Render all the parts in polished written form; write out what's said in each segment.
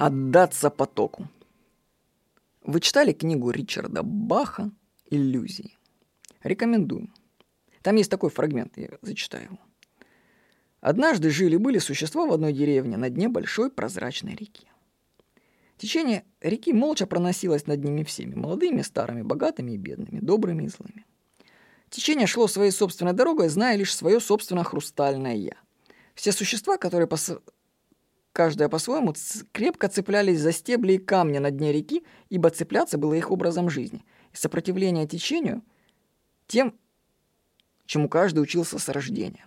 Отдаться потоку. Вы читали книгу Ричарда Баха «Иллюзии»? Рекомендую. Там есть такой фрагмент, я зачитаю его. Однажды жили-были существа в одной деревне на дне большой прозрачной реки. Течение реки молча проносилось над ними всеми, молодыми, старыми, богатыми и бедными, добрыми и злыми. Течение шло своей собственной дорогой, зная лишь свое собственное хрустальное «я». Все существа, которые каждое по-своему крепко цеплялись за стебли и камни на дне реки, ибо цепляться было их образом жизни, и сопротивление течению тем, чему каждый учился с рождения.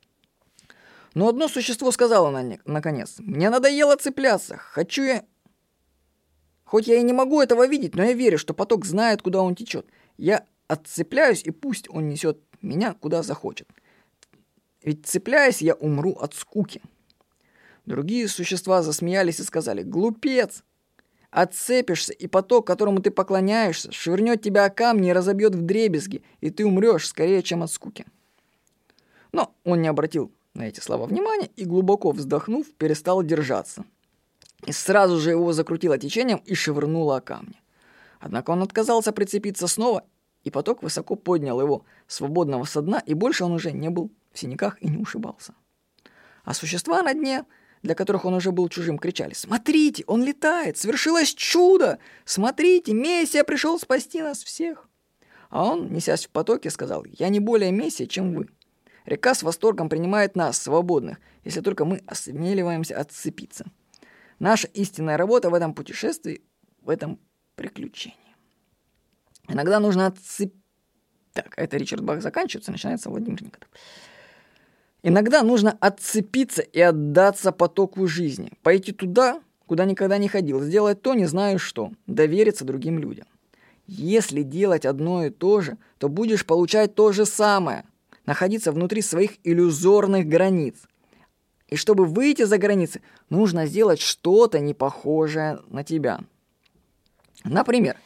Но одно существо сказало наконец: «Мне надоело цепляться, хочу я... Хоть я и не могу этого видеть, но я верю, что поток знает, куда он течет. Я отцепляюсь, и пусть он несет меня, куда захочет. Ведь цепляясь, я умру от скуки». Другие существа засмеялись и сказали: «Глупец! Отцепишься, и поток, которому ты поклоняешься, швырнет тебя о камни и разобьет вдребезги, и ты умрешь скорее, чем от скуки». Но он не обратил на эти слова внимания и, глубоко вздохнув, перестал держаться. И сразу же его закрутило течением и швырнуло о камни. Однако он отказался прицепиться снова, и поток высоко поднял его, свободного со дна, и больше он уже не был в синяках и не ушибался. А существа на дне, для которых он уже был чужим, кричали: «Смотрите, он летает! Свершилось чудо! Смотрите, Мессия пришел спасти нас всех!» А он, несясь в потоке, сказал: «Я не более Мессия, чем вы. Река с восторгом принимает нас, свободных, если только мы осмеливаемся отцепиться. Наша истинная работа в этом путешествии, в этом приключении. Иногда нужно отцепиться». Так, это Ричард Бах заканчивается, начинается Владимир Никонов. «Иногда нужно отцепиться и отдаться потоку жизни, пойти туда, куда никогда не ходил, сделать то, не знаю что, довериться другим людям. Если делать одно и то же, то будешь получать то же самое, находиться внутри своих иллюзорных границ. И чтобы выйти за границы, нужно сделать что-то не похожее на тебя. Например,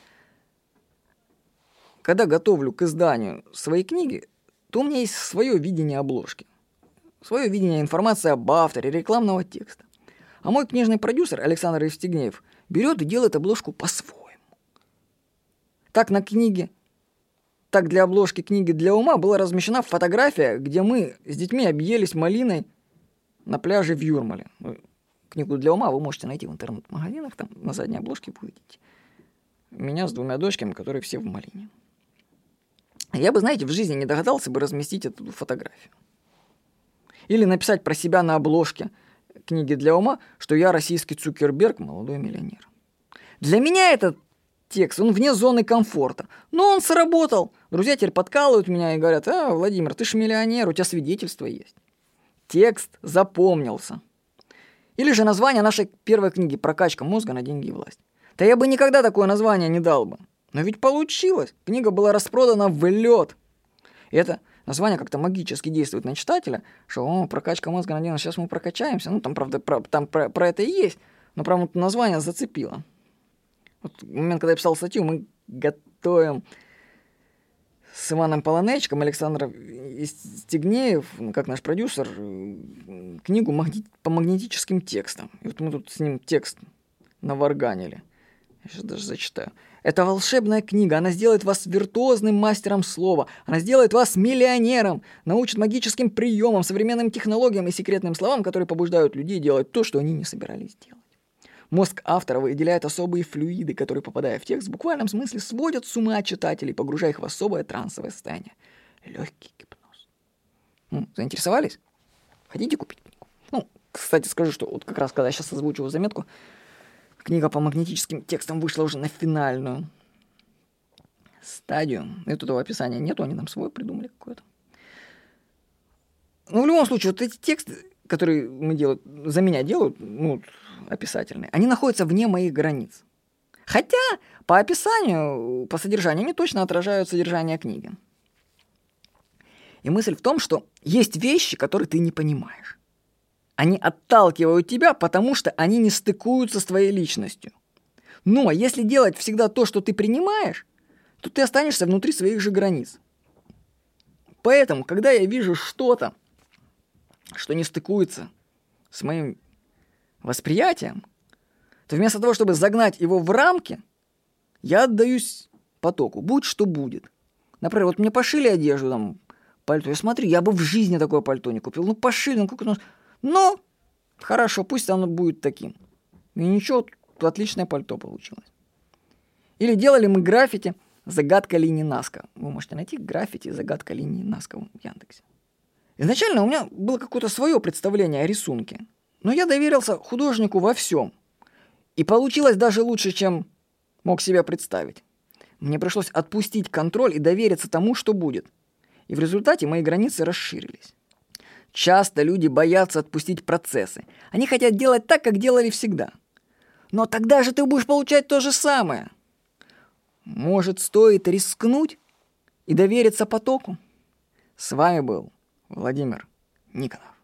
когда готовлю к изданию своей книги, то у меня есть свое видение обложки, свое видение информации об авторе, рекламного текста. А мой книжный продюсер Александр Евстигнеев берет и делает обложку по-своему. Так для обложки книги «Для ума» была размещена фотография, где мы с детьми объелись малиной на пляже в Юрмале. Книгу «Для ума» вы можете найти в интернет-магазинах, там на задней обложке вы увидите меня с двумя дочками, которые все в малине. Я бы, знаете, в жизни не догадался бы разместить эту фотографию. Или написать про себя на обложке книги «Для ума», что я российский Цукерберг, молодой миллионер. Для меня этот текст, он вне зоны комфорта. Но он сработал. Друзья теперь подкалывают меня и говорят: Владимир, ты ж миллионер, у тебя свидетельство есть. Текст запомнился. Или же название нашей первой книги «Прокачка мозга на деньги и власть». Да я бы никогда такое название не дал бы. Но ведь получилось. Книга была распродана в лед. И это название как-то магически действует на читателя, что прокачка мозга на деньги, сейчас мы прокачаемся. Ну, там, правда, про это и есть. Но, правда, название зацепило. Вот в момент, когда я писал статью, мы готовим с Иваном Полонечком, Александром Стегнеев, как наш продюсер, книгу по магнетическим текстам. И вот мы тут с ним текст наварганили. Я сейчас даже зачитаю. Это волшебная книга. Она сделает вас виртуозным мастером слова. Она сделает вас миллионером. Научит магическим приемам, современным технологиям и секретным словам, которые побуждают людей делать то, что они не собирались делать. Мозг автора выделяет особые флюиды, которые, попадая в текст, в буквальном смысле сводят с ума читателей, погружая их в особое трансовое состояние. Легкий гипноз. Заинтересовались? Хотите купить книгу? Кстати, скажу, что вот как раз, когда я сейчас озвучиваю заметку, книга по магнетическим текстам вышла уже на финальную стадию. И тут его описания нету, они нам свой придумали какое-то. В любом случае, вот эти тексты, которые за меня делают, описательные, они находятся вне моих границ. Хотя по описанию, по содержанию, они точно отражают содержание книги. И мысль в том, что есть вещи, которые ты не понимаешь. Они отталкивают тебя, потому что они не стыкуются с твоей личностью. Но если делать всегда то, что ты принимаешь, то ты останешься внутри своих же границ. Поэтому, когда я вижу что-то, что не стыкуется с моим восприятием, то вместо того, чтобы загнать его в рамки, я отдаюсь потоку, будь что будет. Например, вот мне пошили одежду, там, пальто, я смотрю, я бы в жизни такое пальто не купил. Ну, пошили, ну, хорошо, пусть оно будет таким. И ничего, отличное пальто получилось. Или делали мы граффити «Загадка линии Наска». Вы можете найти граффити «Загадка линии Наска» в Яндексе. Изначально у меня было какое-то свое представление о рисунке. Но я доверился художнику во всем. И получилось даже лучше, чем мог себе представить. Мне пришлось отпустить контроль и довериться тому, что будет. И в результате мои границы расширились. Часто люди боятся отпустить процессы. Они хотят делать так, как делали всегда. Но тогда же ты будешь получать то же самое. Может, стоит рискнуть и довериться потоку? С вами был Владимир Никонов.